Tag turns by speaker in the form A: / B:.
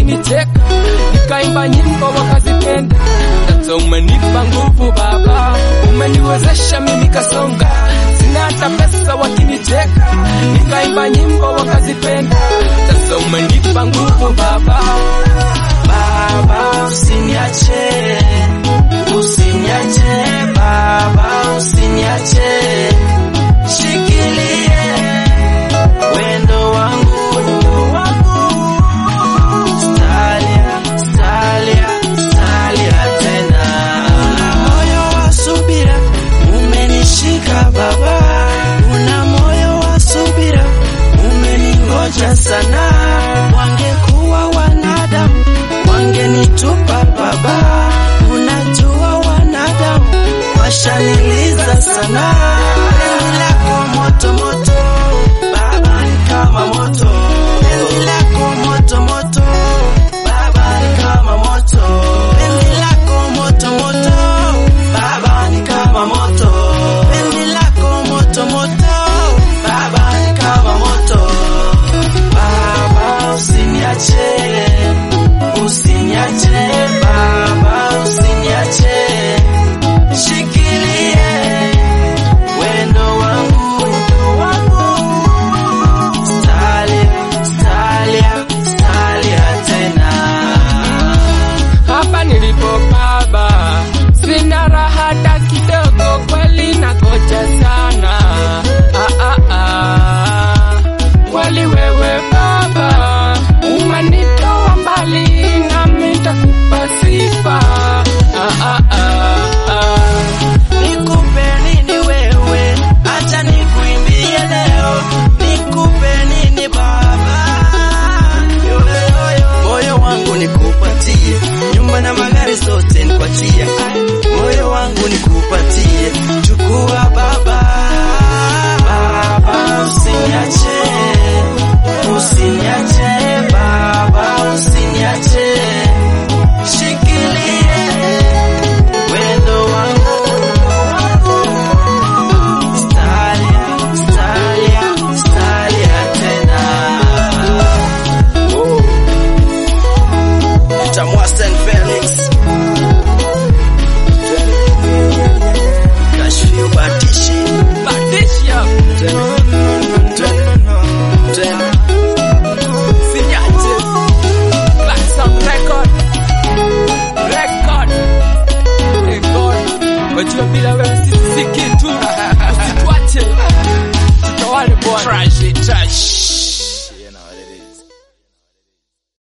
A: wakinicheka, nikaimba nyimbo wakazipenda. Sasa umenipa nguvu Baba, umeniwezesha mimi kasonga. Sina hata pesa wakinicheka, nikaimba nyimbo wakazipenda. Sasa umenipa nguvu Baba.
B: Baba usiniache, usiniache Baba usiniache, shikilie wendo wangu, stalia, stalia, stalia tena. Una moyo wa subira, umenishika Baba, una moyo wa subira, umeningoja sana. Wangekuwa wanadamu wangenitupa Baba, unajua wanadamu washaniliza sana.